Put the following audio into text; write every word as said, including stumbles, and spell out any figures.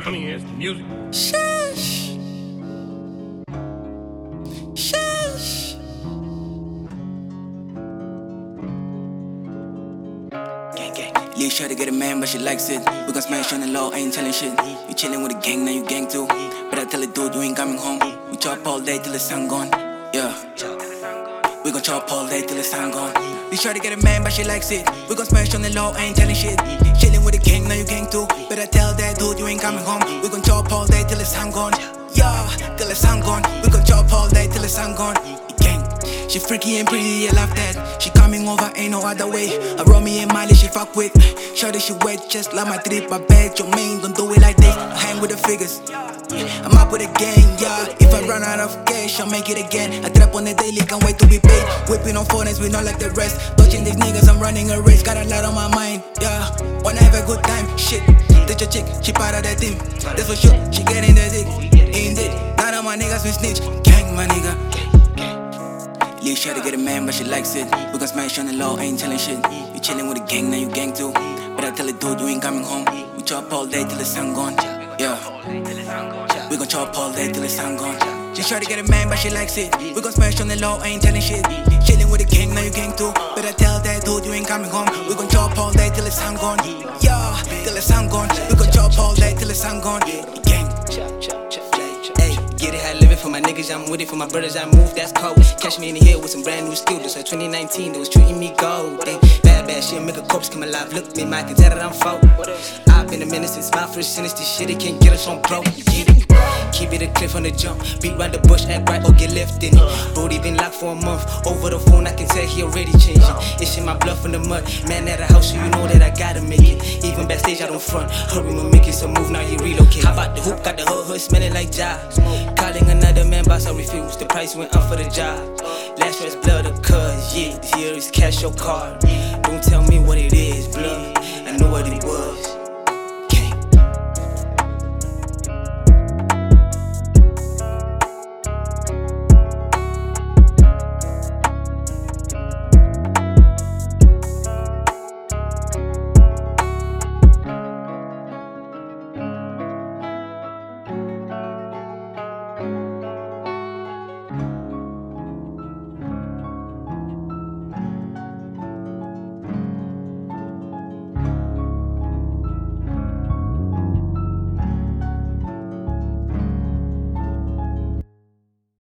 coming here is the music. Shush. Shush. Gang, gang. Lil' shawty get a man, but she likes it. We gon' smash on the low, I ain't telling shit. You chillin' with a gang, now you gang too. But I tell a dude you ain't coming home. We chop all day till the sun gone. Yeah. We gon' chop all day till the sun gone. Lil' shawty get a man, but she likes it. We gon' smash on the low, I ain't telling shit. Chillin' with a gang, now you gang too. But I tell that dude you ain't coming home. We gon' chop all day till the sun gone. Yeah, till the sun gone. We gon' chop all day till the sun gone. Gang. She freaky and pretty, I love that. She coming over, ain't no other way. I roll me and Miley, she fuck with. Shawty, she wet, just like my drip. I bet your main don't do it like this. I hang with the figures. I'm up with a gang, yeah. If I run out of cash, I'll make it again. I trap on the daily, can't wait to be paid. Whipping on foreigns, we not like the rest. Dodging these niggas, I'm running a race. Got a lot on my mind, yeah. Wanna have a good time, shit. That's your chick, she part of that team. That's for sure, she getting the dick. Ain't it? None of my niggas we snitch. Gang, my nigga. Lil' shawty get a man, but she likes it. We gon' smash on the low, I ain't telling shit. You chillin' with a gang, now you gang too. But I tell a dude you ain't coming home. We chop all day till the sun gone. Yeah. We gon' chop all day till the sun gone. She shawty get a man, but she likes it. We gon' smash on the low, I ain't telling shit. Chillin' with a gang, now you gang too. But I tell that dude you ain't coming home. We gon' chop all day till the sun gone. Yeah, till the sun gone. We gon' chop all day till the sun gone. Gang. Hey, get it how I live it for my niggas, I'm with it for my brothers, I move, that's cold. Catch me in the hill with some brand new skills. So twenty nineteen, they was treating me gold. They bad, bad shit, make a corpse come alive. Look me, Mike, and tell that I'm folk. I've been a minute since my first sentence. This shit, it can't get us on broke. You get it? Keep it a cliff on the jump. Beat round the bush, act right or get left in it. Brody been locked for a month. Over the phone, I can tell he already changing. It's in my blood from the mud. Man at the house, so you know that I gotta make it. Even backstage, I don't front. Hurry, my make it some move, now you relocate. How about the hoop? Got the hood hood smelling like jive. Calling another man, boss, I refuse. The price went up for the job. Last year's blood of cuz, yeah. This year is cash your card. Don't tell me what it is, blood. I know what it was.